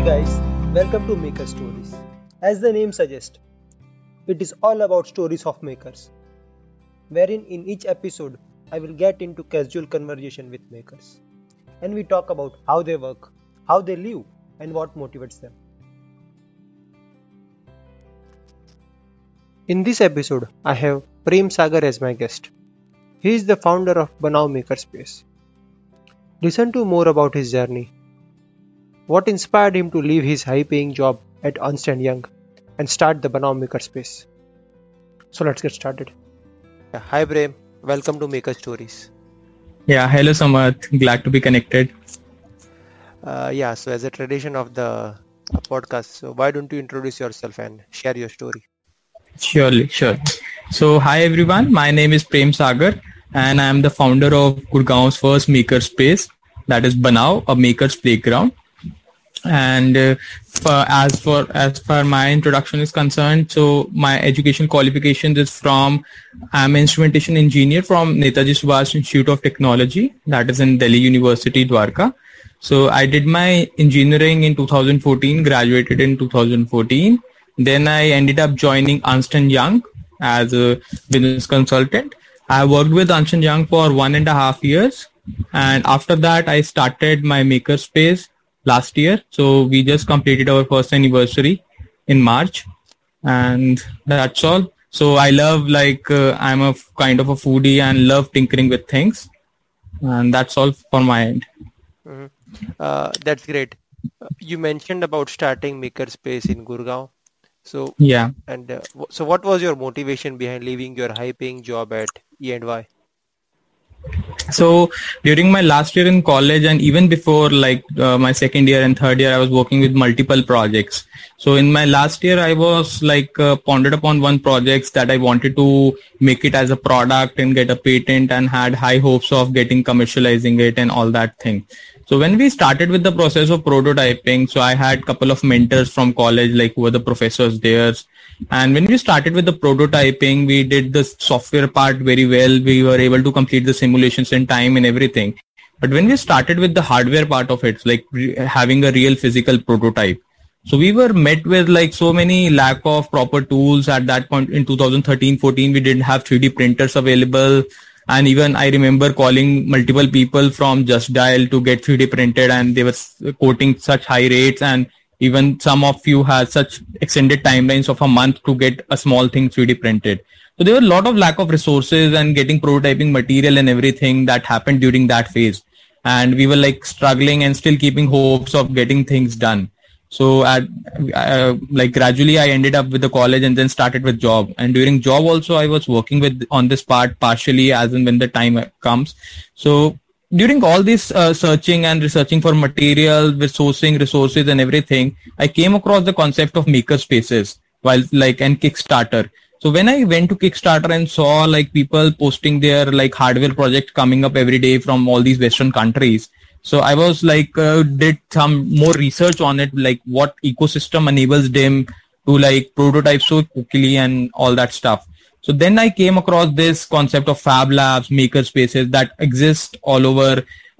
guys, welcome to Maker Stories. As the name suggests, it is all about stories of makers, wherein in each episode I will get into casual conversation with makers and we talk about how they work, how they live, and what motivates them. In this episode, I have Prem Sagar as my guest. He is the founder of Banao Makerspace. Listen to more about his journey. What inspired him to leave his high-paying job at Ernst & Young and start the Banao Makerspace? So let's get started. Hi Prem, welcome to Maker Stories. Yeah, hello Samarth, glad to be connected. So as a tradition of the podcast, so why don't you introduce yourself and share your story? Surely, sure. So hi everyone, my name is Prem Sagar and I am the founder of Gurgaon's first makerspace, that is Banao, a maker's playground. And as far my introduction is concerned, so my education qualifications is from, I'm an instrumentation engineer from Netaji Subhash Institute of Technology, that is in Delhi University, Dwarka. So I did my engineering in 2014, graduated in 2014. Then I ended up joining Ernst & Young as a business consultant. I worked with Ernst & Young for 1.5 years. And after that, I started my makerspace last year. So we just completed our first anniversary in March. And that's all. So I love I'm a kind of a foodie and love tinkering with things. And that's all for my end. Mm-hmm. That's great. You mentioned about starting makerspace in Gurgaon. So yeah. And so what was your motivation behind leaving your high-paying job at E&Y? So during my last year in college and even before my second year and third year, I was working with multiple projects. So in my last year, I was pondered upon one project that I wanted to make it as a product and get a patent and had high hopes of getting commercializing it and all that thing. So when we started with the process of prototyping, so I had a couple of mentors from college, who were the professors there. And when we started with the prototyping, we did the software part very well. We were able to complete the simulations in time and everything. But when we started with the hardware part of it, having a real physical prototype, so we were met with so many lack of proper tools at that point in 2013-14. We didn't have 3D printers available. And even I remember calling multiple people from Just Dial to get 3D printed, and they were quoting such high rates, and even some of you had such extended timelines of a month to get a small thing 3D printed. So there were a lot of lack of resources and getting prototyping material and everything that happened during that phase. And we were struggling and still keeping hopes of getting things done. So gradually I ended up with the college and then started with job. And during job also I was working on this part partially as and when the time comes. So during all this searching and researching for material, sourcing resources and everything, I came across the concept of makerspaces and Kickstarter. So when I went to Kickstarter and saw people posting their hardware projects coming up every day from all these Western countries. So I was did some more research on it, what ecosystem enables them to prototype so quickly and all that stuff. So then I came across this concept of Fab Labs, makerspaces that exist all over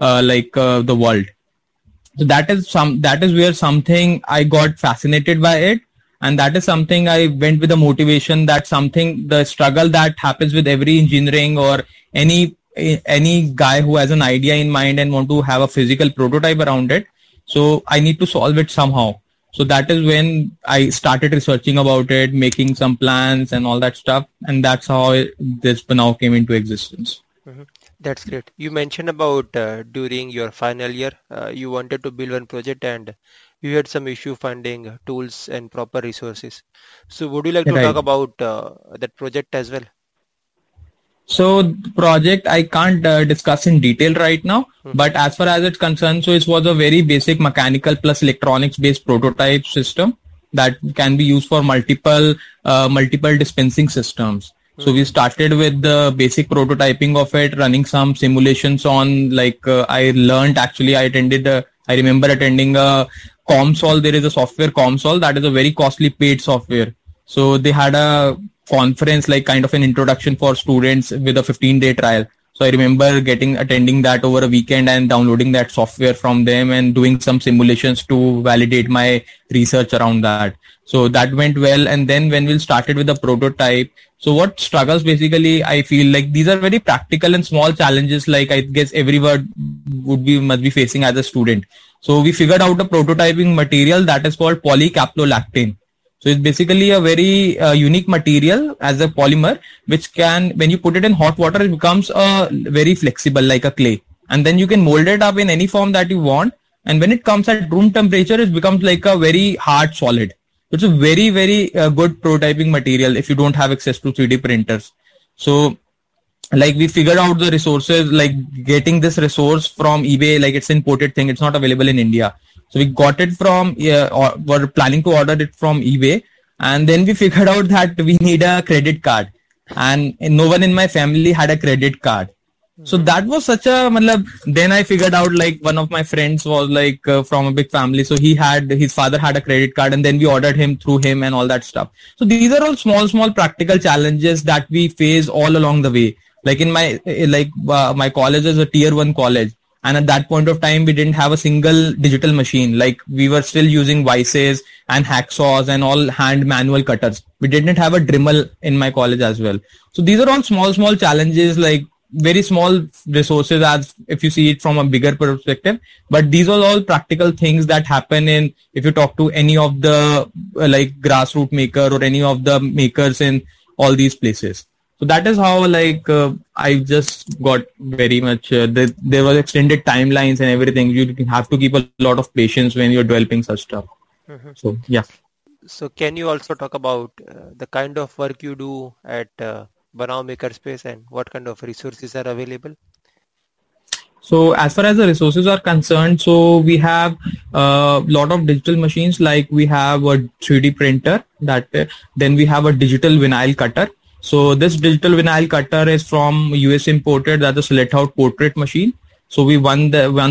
the world. So that is where something I got fascinated by it. And that is something I went with the motivation that the struggle that happens with every engineering or any guy who has an idea in mind and want to have a physical prototype around it. So I need to solve it somehow. So that is when I started researching about it, making some plans and all that stuff. And that's how this Banao came into existence. Mm-hmm. That's great. You mentioned about during your final year, you wanted to build one project and you had some issue finding tools and proper resources. So would you like to talk about that project as well? So the project I can't discuss in detail right now, but as far as it's concerned, so it was a very basic mechanical plus electronics based prototype system that can be used for multiple dispensing systems. So we started with the basic prototyping of it, running some simulations on I remember attending a ComSol. There is a software ComSol that is a very costly paid software. So they had a conference, kind of an introduction for students with a 15-day trial. So I remember attending that over a weekend and downloading that software from them and doing some simulations to validate my research around that. So that went well. And then when we started with the prototype, so what struggles basically, I feel like these are very practical and small challenges, like I guess everyone must be facing as a student. So we figured out a prototyping material that is called polycaprolactane. So it's basically a very unique material as a polymer, which can, when you put it in hot water, it becomes very flexible like a clay. And then you can mold it up in any form that you want. And when it comes at room temperature, it becomes like a very hard solid. It's a very, very good prototyping material if you don't have access to 3D printers. So like we figured out the resources, like getting this resource from eBay, like it's an imported thing. It's not available in India. So we got it from, were planning to order it from eBay. And then we figured out that we need a credit card. And no one in my family had a credit card. So that was such a, then I figured out like one of my friends was like from a big family. So his father had a credit card and then we ordered him through him and all that stuff. So these are all small practical challenges that we face all along the way. Like in my college is a tier 1 college. And at that point of time, we didn't have a single digital machine. Like we were still using vices and hacksaws and all hand manual cutters. We didn't have a Dremel in my college as well. So these are all small challenges, like very small resources as if you see it from a bigger perspective. But these are all practical things that happen if you talk to any of the like grassroots maker or any of the makers in all these places. So that is how I just got very much, there was extended timelines and everything. You have to keep a lot of patience when you're developing such stuff. Mm-hmm. So, yeah. So can you also talk about the kind of work you do at Banao Makerspace and what kind of resources are available? So as far as the resources are concerned, so we have a lot of digital machines, like we have a 3D printer, then we have a digital vinyl cutter. So this digital vinyl cutter is from US imported. That's a Select-Out portrait machine. So we won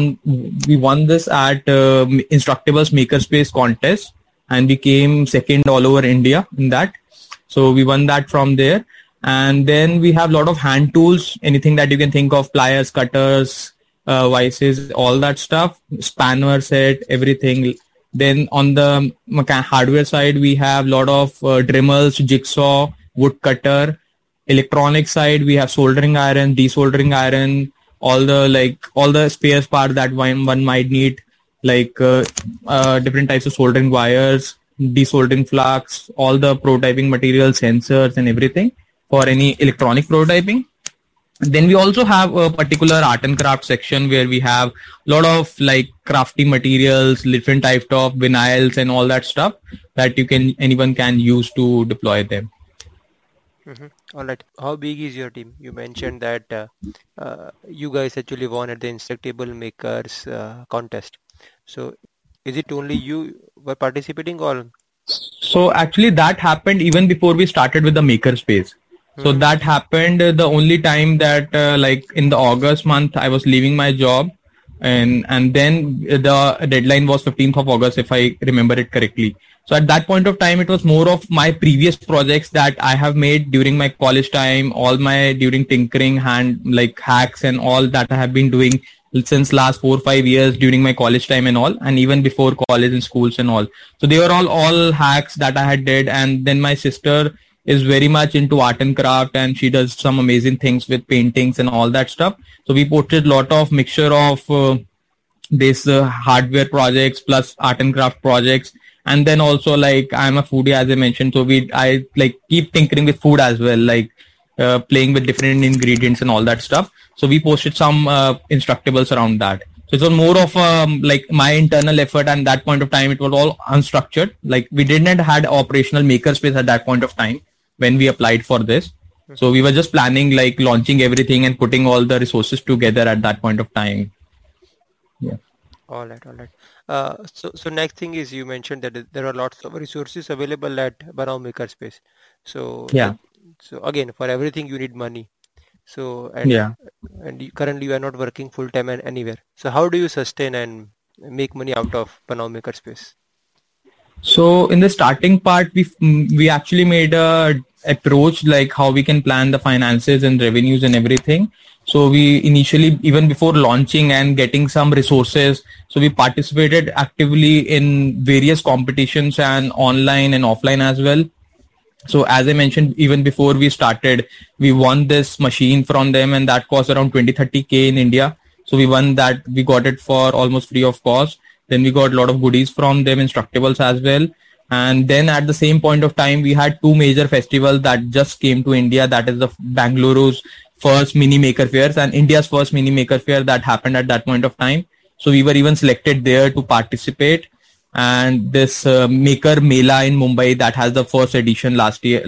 this at Instructables Makerspace contest, and we came second all over India in that. So we won that from there. And then we have a lot of hand tools, anything that you can think of, pliers, cutters, vices, all that stuff, spanner set, everything. Then on the hardware side, we have a lot of Dremels, jigsaw, wood cutter. Electronic side, we have soldering iron, desoldering iron, all the spare parts that one might need, like different types of soldering wires, desoldering flux, all the prototyping materials, sensors and everything for any electronic prototyping. Then we also have a particular art and craft section where we have a lot of like crafty materials, different types of vinyls and all that stuff that anyone can use to deploy them. Mm-hmm. All right. How big is your team? You mentioned that you guys actually won at the Instructable Makers contest. So is it only you were participating or? So actually that happened even before we started with the Makerspace. So that happened the only time that like in the August month I was leaving my job, and then the deadline was 15th of August if I remember it correctly. So at that point of time, it was more of my previous projects that I have made during my college time, during tinkering, hacks and all that I have been doing since last 4 or 5 years during my college time and all, and even before college and schools and all. So they were all hacks that I had did. And then my sister is very much into art and craft, and she does some amazing things with paintings and all that stuff. So we posted a lot of mixture of this hardware projects plus art and craft projects. And then also I'm a foodie, as I mentioned. So I keep tinkering with food as well, playing with different ingredients and all that stuff. So we posted some Instructables around that. So it was more of my internal effort, and that point of time it was all unstructured. We didn't had operational Makerspace at that point of time when we applied for this. So we were just planning launching everything and putting all the resources together at that point of time. Yeah. All right. So next thing is, you mentioned that there are lots of resources available at Banao Makerspace. So yeah. So again, for everything you need money. So and currently you are not working full time anywhere. So how do you sustain and make money out of Banao Makerspace? So in the starting part, we actually made a approach, like how we can plan the finances and revenues and everything. So we initially, even before launching and getting some resources, so we participated actively in various competitions and online and offline as well. So as I mentioned, even before we started, we won this machine from them, and that cost around 20-30K in India. So we won that. We got it for almost free of cost. Then we got a lot of goodies from them, Instructables as well. And then at the same point of time, we had two major festivals that just came to India. That is the Bangaluru's first mini maker fairs and India's first mini maker fair that happened at that point of time. So we were even selected there to participate. And this Maker Mela in Mumbai that has the first edition last year.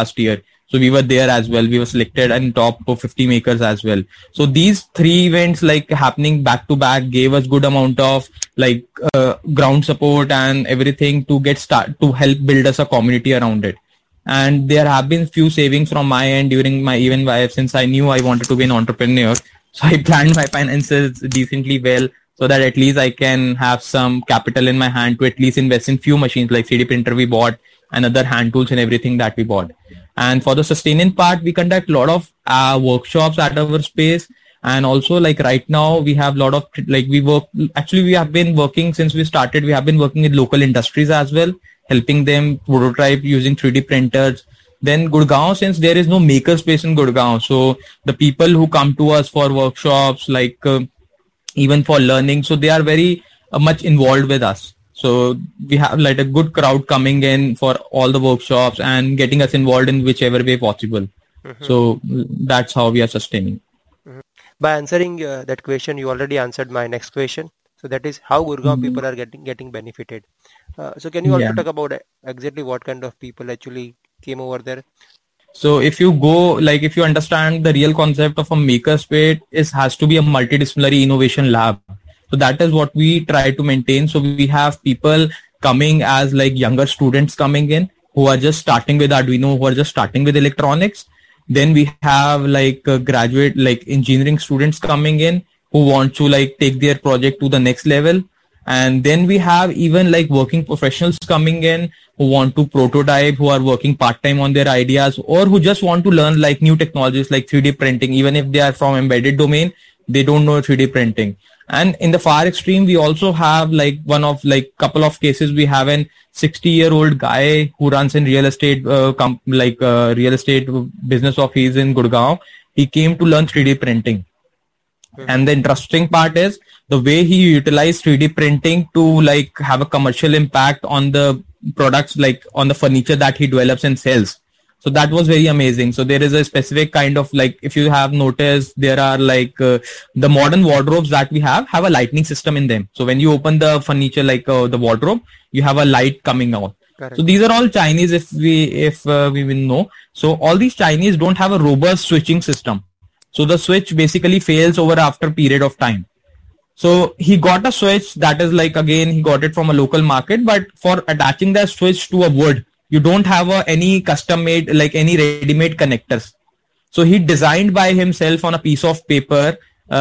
So we were there as well. We were selected in top 50 makers as well. So these three events like happening back to back gave us good amount of like ground support and everything to to help build us a community around it. And there have been few savings from my end during my event, since I knew I wanted to be an entrepreneur. So I planned my finances decently well, so that at least I can have some capital in my hand to at least invest in few machines like 3D printer we bought and other hand tools and everything that we bought. And for the sustaining part, we conduct a lot of workshops at our space. And also like right now we have a lot of like we have been working since we started. We have been working with local industries as well, helping them prototype using 3D printers. Then Gurgaon, since there is no maker space in Gurgaon, so the people who come to us for workshops, like even for learning, so they are very much involved with us. So we have like a good crowd coming in for all the workshops and getting us involved in whichever way possible. Mm-hmm. So that's how we are sustaining. Mm-hmm. By answering that question, you already answered my next question. So that is how Gurgaon people are getting benefited. So can you also talk about exactly what kind of people actually came over there? So if you go, like if you understand the real concept of a makerspace, it has to be a multidisciplinary innovation lab. So that is what we try to maintain. So we have people coming as like younger students coming in who are just starting with Arduino, who are just starting with electronics. Then we have like graduate, like engineering students coming in who want to like take their project to the next level. And then we have even like working professionals coming in who want to prototype, who are working part-time on their ideas, or who just want to learn like new technologies like 3D printing. Even if they are from embedded domain, they don't know 3D printing. And in the far extreme, we also have like one of like couple of cases. We have an 60-year-old guy who runs in real estate, real estate business of his in Gurgaon. He came to learn 3D printing. And the interesting part is the way he utilized 3D printing to like have a commercial impact on the products, like on the furniture that he develops and sells. So that was very amazing. So there is a specific kind of like, if you have noticed, there are like the modern wardrobes that we have a lighting system in them. So when you open the furniture, like the wardrobe, you have a light coming out. Correct. So these are all Chinese, if we will know. So all these Chinese don't have a robust switching system. So the switch basically fails over after a period of time. So he got a switch that is like, again, he got it from a local market, but for attaching that switch to a wood, you don't have any custom made, like any ready-made connectors. So he designed by himself on a piece of paper,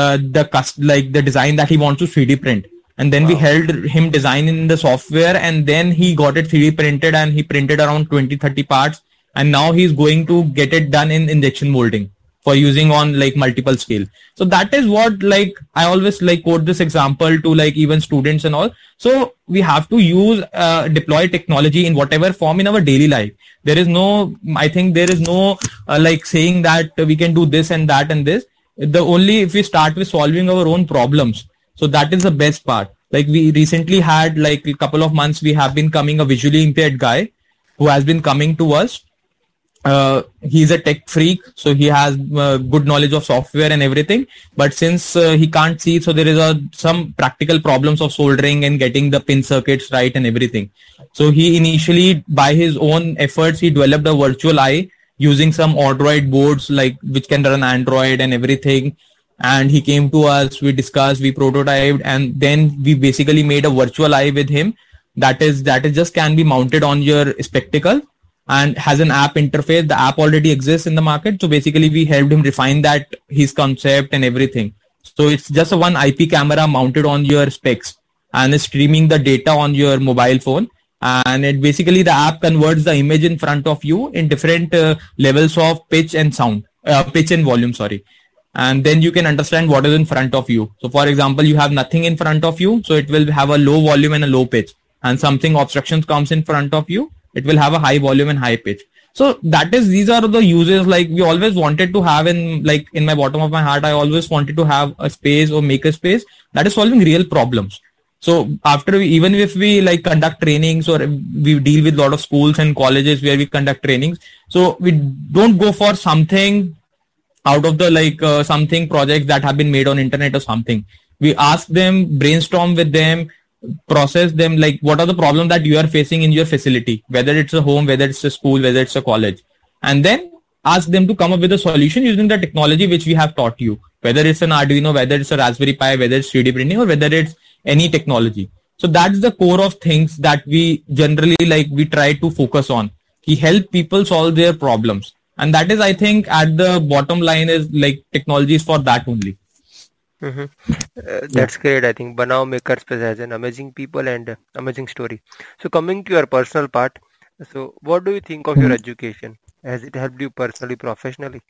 the design that he wants to 3D print. And then we helped him design in the software, and then he got it 3D printed, and he printed around 20-30 parts. And now he's going to get it done in injection molding for using on like multiple scale. So that is what like I always like quote this example to like even students and all. So we have to use deploy technology in whatever form in our daily life. There is no, I think there is no like saying that we can do this and that and this. If we start with solving our own problems. So that is the best part. Like we recently had like a couple of months, we have been coming a visually impaired guy who has been coming to us. He's a tech freak, so he has good knowledge of software and everything, but since he can't see, so there is some practical problems of soldering and getting the pin circuits right and everything. So he initially, by his own efforts, he developed a virtual eye using some Android boards, like which can run Android and everything. And he came to us, we discussed, we prototyped, and then we basically made a virtual eye with him that is just can be mounted on your spectacle and has an app interface. The app already exists in the market. So basically we helped him refine that, his concept and everything. So it's just a one IP camera mounted on your specs and is streaming the data on your mobile phone. and it basically the app converts the image in front of you in different levels of pitch and sound, pitch and volume, sorry. And then you can understand what is in front of you. So for example, you have nothing in front of you, so it will have a low volume and a low pitch, and something obstructions comes in front of you, it will have a high volume and high pitch. So these are the uses like we always wanted to have in my bottom of my heart. I always wanted to have a space or make a space that is solving real problems. So even if we like conduct trainings or we deal with a lot of schools and colleges where we conduct trainings, so we don't go for something out of the something projects that have been made on internet or something. We ask them, brainstorm with them, process them, like what are the problems that you are facing in your facility, whether it's a home, whether it's a school, whether it's a college, and then ask them to come up with a solution using the technology which we have taught you, whether it's an Arduino, whether it's a Raspberry Pi, whether it's 3D printing, or whether it's any technology. So that's the core of things that we generally we try to focus on. We help people solve their problems, and that is, I think, at the bottom line is technology is for that only. That's great. I think Banao Makerspace has an amazing people and amazing story. So coming to your personal part, so what do you think of your education? Has it helped you personally, professionally?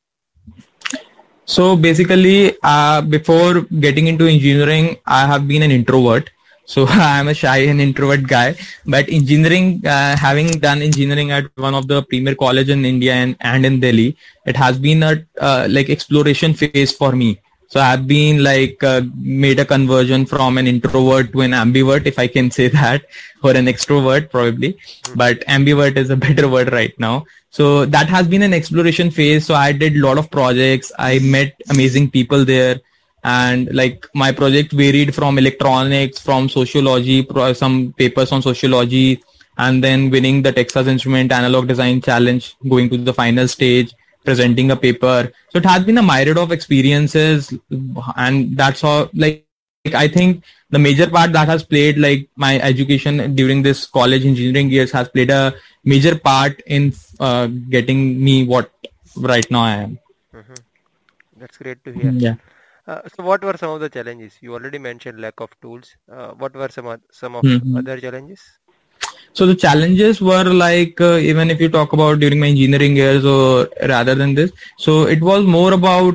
So basically, before getting into engineering, I have been an introvert. So I am a shy and introvert guy. But engineering, having done engineering at one of the premier college in India and in Delhi, it has been a exploration phase for me. So I've been made a conversion from an introvert to an ambivert, if I can say that, or an extrovert probably, but ambivert is a better word right now. So that has been an exploration phase. So I did a lot of projects. I met amazing people there, and my project varied from electronics, from sociology, some papers on sociology, and then winning the Texas Instrument Analog Design Challenge, going to the final stage, presenting a paper. So it has been a myriad of experiences, and that's how I think the major part that has played my education during this college engineering years has played a major part in getting me what right now I am. That's great to hear. Yeah. So what were some of the challenges? You already mentioned lack of tools. What were some of other challenges? So the challenges were even if you talk about during my engineering years or rather than this, so it was more about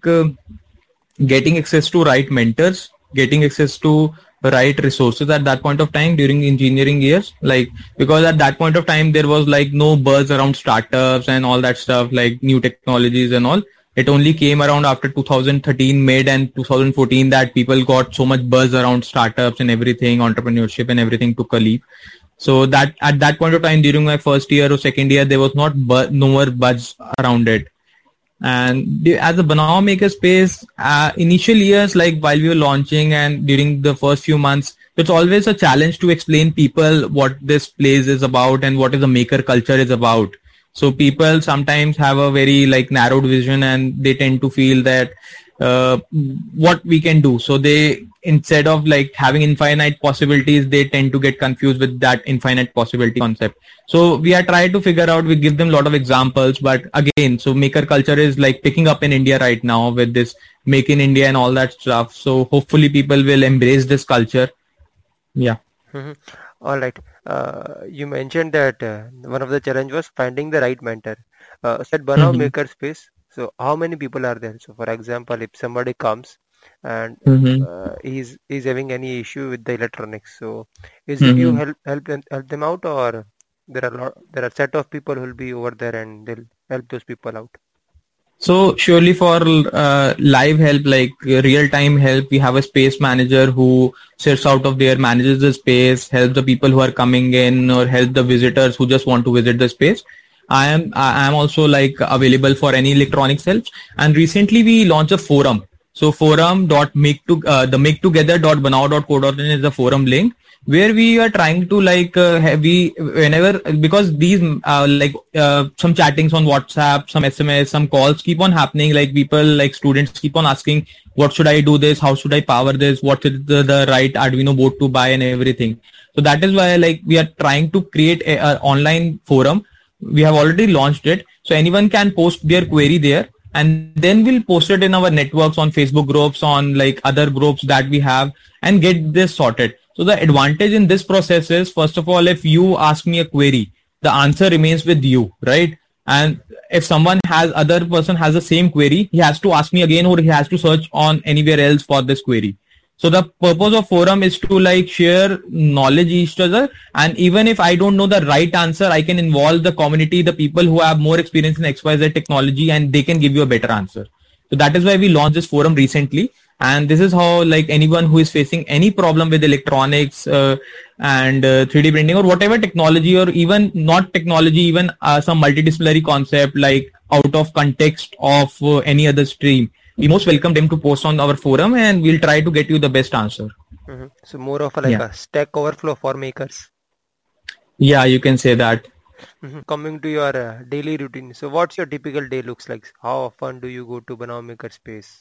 getting access to right mentors, getting access to right resources at that point of time during engineering years, because at that point of time there was no buzz around startups and all that stuff, new technologies and all. It only came around after 2013 mid and 2014 that people got so much buzz around startups and everything, entrepreneurship and everything took a leap. So that at that point of time during my first year or second year, there was no more buzz around it. And as a Banao Makerspace, initial years, while we were launching and during the first few months, it's always a challenge to explain people what this place is about and what is the maker culture is about. So people sometimes have a very narrowed vision, and they tend to feel that what we can do. So they, instead of having infinite possibilities, they tend to get confused with that infinite possibility concept. So we are trying to figure out, we give them a lot of examples, but again, so maker culture is picking up in India right now with this Make in India and all that stuff. So hopefully people will embrace this culture. Yeah. All right. You mentioned that one of the challenge was finding the right mentor. Said Banao Makerspace. So how many people are there? So for example, if somebody comes and he's having any issue with the electronics, so is it you help them out, or there are a set of people who will be over there and they'll help those people out? So surely for live help, real-time help, we have a space manager who sits out of there, manages the space, helps the people who are coming in, or help the visitors who just want to visit the space. I am also available for any electronics help. And recently we launched a forum. So forum.maketogether.banao.co.in is the forum link, where we are trying to because these some chattings on WhatsApp, some SMS, some calls keep on happening. People students keep on asking, what should I do this? How should I power this? What is the right Arduino board to buy and everything? So that is why we are trying to create an online forum. We have already launched it, so anyone can post their query there, and then we'll post it in our networks, on Facebook groups, on like other groups that we have, and get this sorted. So the advantage in this process is, first of all, if you ask me a query, the answer remains with you, right? And if other person has the same query, he has to ask me again, or he has to search on anywhere else for this query. So the purpose of forum is to like share knowledge each other, and even if I don't know the right answer, I can involve the community, the people who have more experience in XYZ technology, and they can give you a better answer. So that is why we launched this forum recently, and this is how like anyone who is facing any problem with electronics and 3D printing or whatever technology, or even not technology, even some multidisciplinary concept like out of context of any other stream, we most welcome them to post on our forum, and we'll try to get you the best answer. So more of a Stack Overflow for makers. Yeah, you can say that. Coming to your daily routine, so what's your typical day looks like? How often do you go to Banao Makerspace?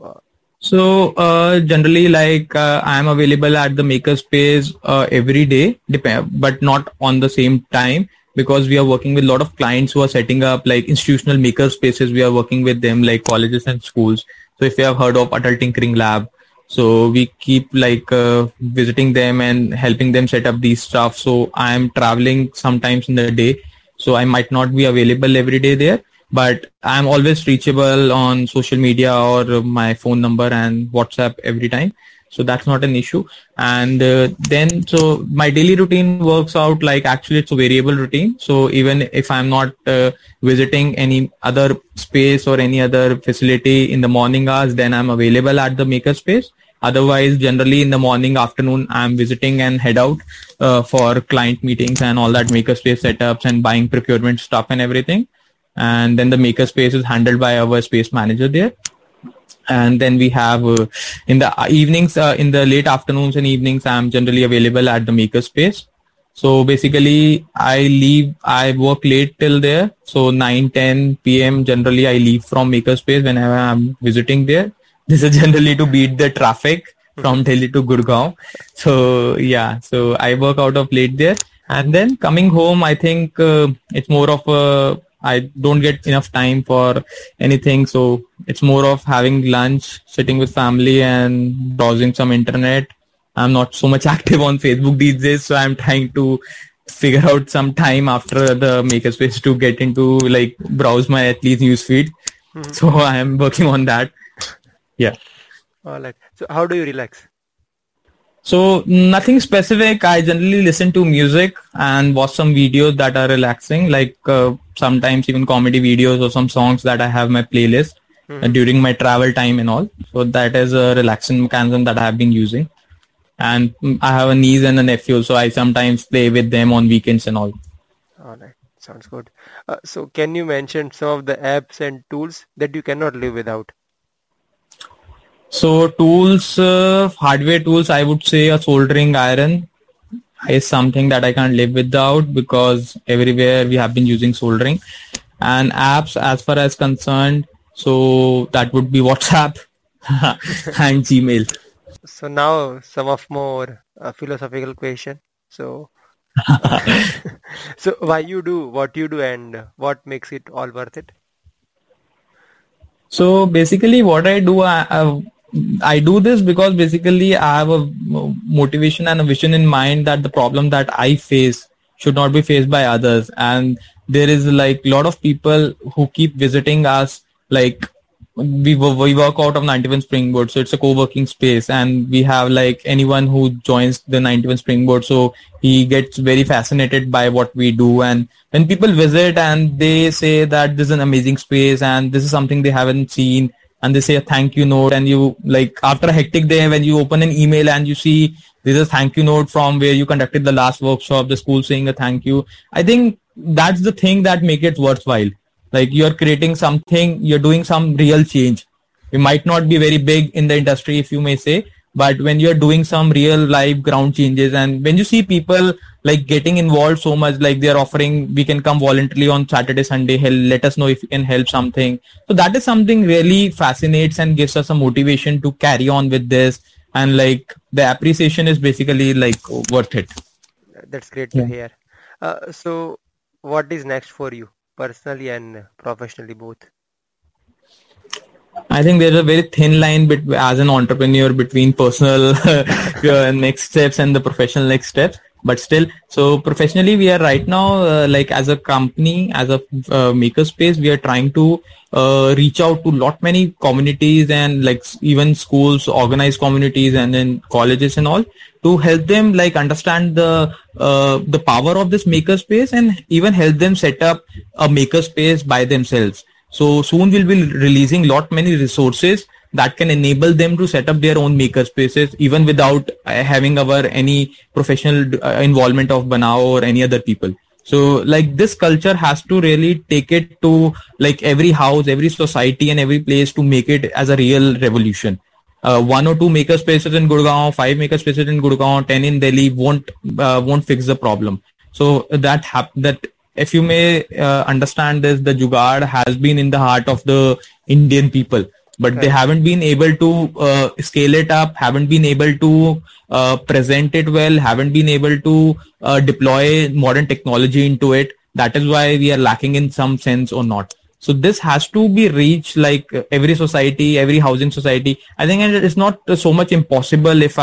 So generally, like I am available at the Makerspace every day, but not on the same time, because we are working with a lot of clients who are setting up like institutional makerspaces. We are working with them like colleges and schools. So if you have heard of Adult Tinkering Lab, so we keep like visiting them and helping them set up these stuff. So I am traveling sometimes in the day, so I might not be available every day there, but I'm always reachable on social media or my phone number and WhatsApp every time. So that's not an issue. And then, so my daily routine works out like, actually it's a variable routine. So even if I'm not visiting any other space or any other facility in the morning hours, then I'm available at the Makerspace. Otherwise, generally in the morning, afternoon, I'm visiting and head out for client meetings and all that Makerspace setups and buying procurement stuff and everything. And then the Makerspace is handled by our space manager there. And then we have in the evenings, in the late afternoons and evenings, I'm generally available at the Makerspace. So basically, I work late till there. So 9-10 p.m. generally I leave from Makerspace whenever I'm visiting there. This is generally to beat the traffic from Delhi to Gurgaon. So yeah, so I work out of late there. And then coming home, I think it's more of I don't get enough time for anything. So it's more of having lunch, sitting with family and browsing some internet. I'm not so much active on Facebook these days. So I'm trying to figure out some time after the Makerspace to get into like browse my at least newsfeed. So I am working on that. Yeah. All right. So how do you relax? So nothing specific. I generally listen to music and watch some videos that are relaxing, like sometimes even comedy videos or some songs that I have my playlist during my travel time and all. So that is a relaxing mechanism that I have been using. And I have a niece and a nephew, so I sometimes play with them on weekends and all. All right. Sounds good. So can you mention some of the apps and tools that you cannot live without? So tools, hardware tools, I would say a soldering iron is something that I can't live without, because everywhere we have been using soldering. And apps, as far as concerned, so that would be WhatsApp and Gmail. So now some of more philosophical question. So, so why you do what you do and what makes it all worth it? So basically what I do, I do this because basically I have a motivation and a vision in mind that the problem that I face should not be faced by others. And there is like a lot of people who keep visiting us, like we work out of 91 Springboard, so it's a co-working space, and we have like anyone who joins the 91 Springboard, so he gets very fascinated by what we do. And when people visit and they say that this is an amazing space and this is something they haven't seen, and they say a thank you note, and you like after a hectic day when you open an email and you see there's a thank you note from where you conducted the last workshop, the school saying a thank you, I think that's the thing that make it worthwhile. Like you're creating something, you're doing some real change. It might not be very big in the industry, if you may say, but when you're doing some real live ground changes, and when you see people like getting involved so much, like they're offering, we can come voluntarily on Saturday, Sunday, let us know if you can help something. So that is something really fascinates and gives us a motivation to carry on with this. And like the appreciation is basically like worth it. That's great to hear. So what is next for you? Personally and professionally both? I think there's a very thin line as an entrepreneur between personal next steps and the professional next steps. But still, so professionally, we are right now, like as a company, as a makerspace, we are trying to reach out to lot many communities and like even schools, organized communities, and then colleges and all, to help them like understand the power of this makerspace and even help them set up a makerspace by themselves. So soon we'll be releasing lot many resources that can enable them to set up their own maker spaces even without having any professional involvement of Banao or any other people. So like this culture has to really take it to like every house, every society and every place to make it as a real revolution. 1 or 2 maker spaces in Gurgaon, 5 maker spaces in Gurgaon, 10 in Delhi won't fix the problem. So that if you may understand this, the Jugaad has been in the heart of the Indian people. But they haven't been able to scale it up, haven't been able to present it well, haven't been able to deploy modern technology into it. That is why we are lacking in some sense or not. So this has to be reached like every society, every housing society. I think it's not so much impossible if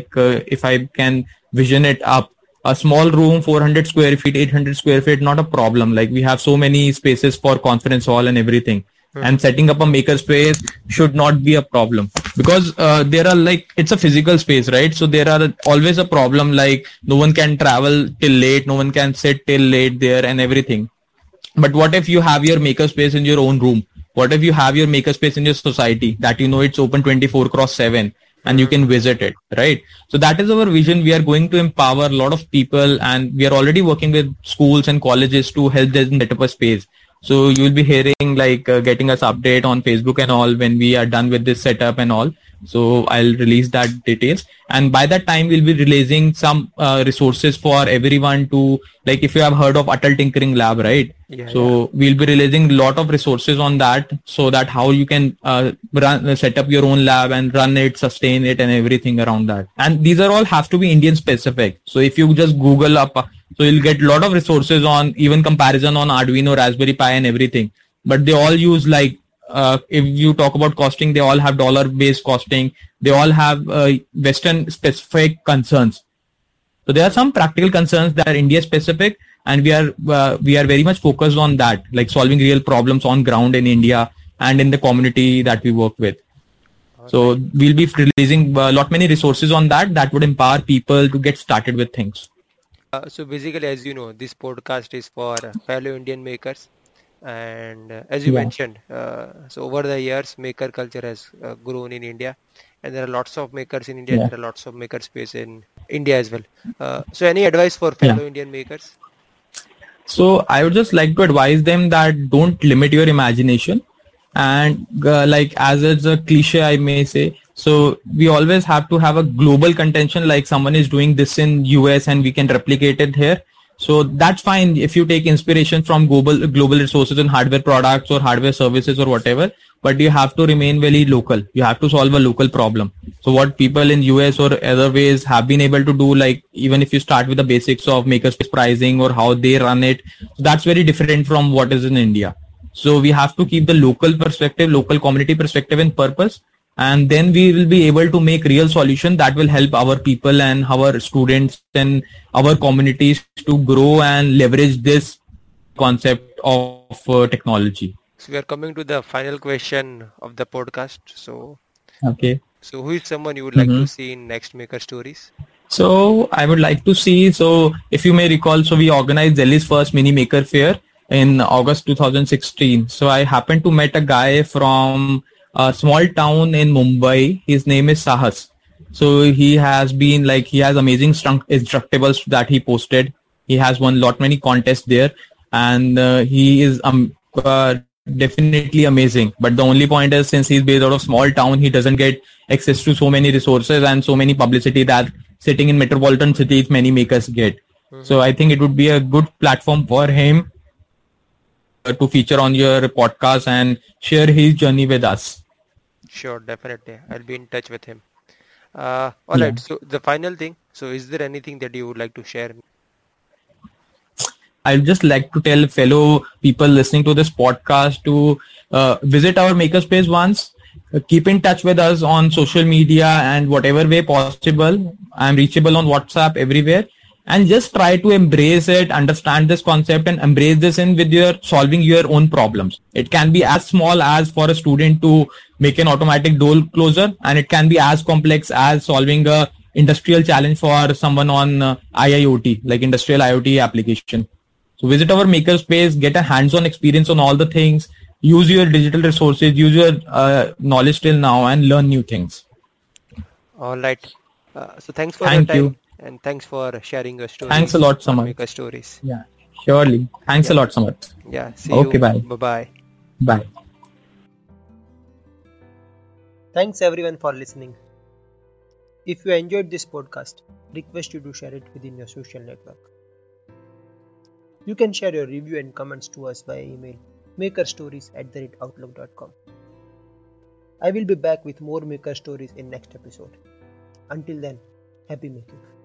I can vision it up. A small room, 400 square feet, 800 square feet, not a problem. Like we have so many spaces for conference hall and everything. And setting up a makerspace should not be a problem because there are like it's a physical space, right? So there are always a problem like no one can travel till late, no one can sit till late there and everything. But what if you have your makerspace in your own room? What if you have your makerspace in your society that you know it's open 24/7 and you can visit it, right? So that is our vision. We are going to empower a lot of people and we are already working with schools and colleges to help them set up a space. So you will be hearing like getting us update on Facebook and all when we are done with this setup and all. So I'll release that details. And by that time, we'll be releasing some resources for everyone to, like if you have heard of Atal Tinkering Lab, right? So we'll be releasing a lot of resources on that so that how you can set up your own lab and run it, sustain it and everything around that. And these are all have to be Indian specific. So if you just Google up, so you'll get a lot of resources on even comparison on Arduino, Raspberry Pi and everything. But they all use like, if you talk about costing, they all have dollar-based costing. They all have Western specific concerns. So there are some practical concerns that are India specific, and we are very much focused on that, like solving real problems on ground in India and in the community that we work with. Okay. So we'll be releasing a lot many resources on that would empower people to get started with things. So basically, as you know, this podcast is for fellow Indian makers. And as you mentioned, so over the years, maker culture has grown in India, and there are lots of makers in India. There are lots of maker space in India as well. So any advice for fellow Indian makers? So I would just like to advise them that don't limit your imagination. And like as it's a cliche, I may say, so we always have to have a global contention, like someone is doing this in US and we can replicate it here. So that's fine if you take inspiration from global resources and hardware products or hardware services or whatever, but you have to remain very local. You have to solve a local problem. So what people in US or other ways have been able to do, like even if you start with the basics of makerspace pricing or how they run it, that's very different from what is in India. So we have to keep the local perspective, local community perspective and purpose. And then we will be able to make real solution that will help our people and our students and our communities to grow and leverage this concept of technology. So we are coming to the final question of the podcast. So, So who is someone you would like to see in next Maker Stories? So I would like to see, so if you may recall, so we organized Delhi's first mini maker fair in August 2016. So I happened to meet a guy from a small town in Mumbai. His name is Sahas. So he has been like, he has amazing instructables that he posted. He has won many contests there, and he is definitely amazing. But the only point is, since he's based out of small town, he doesn't get access to so many resources and so many publicity that sitting in metropolitan cities many makers get. So I think it would be a good platform for him to feature on your podcast and share his journey with us. Sure, definitely. I'll be in touch with him. All right. So the final thing. So is there anything that you would like to share? I'd just like to tell fellow people listening to this podcast to visit our makerspace once. keep in touch with us on social media and whatever way possible. I'm reachable on WhatsApp everywhere. And just try to embrace it, understand this concept and embrace this in with your solving your own problems. It can be as small as for a student to make an automatic door closer, and it can be as complex as solving a industrial challenge for someone on IIoT, like industrial IoT application. So visit our makerspace, get a hands-on experience on all the things, use your digital resources, use your knowledge till now and learn new things. All right. So thanks for your Thank time. you. And thanks for sharing your stories. Thanks a lot, on Samar. Maker Stories. Yeah, surely. Thanks a lot, Samar. Yeah. See Okay, you. bye. Bye-bye. Bye. Thanks everyone for listening. If you enjoyed this podcast, request you to share it within your social network. You can share your review and comments to us via email makerstories@outlook.com. I will be back with more maker stories in next episode. Until then, happy making.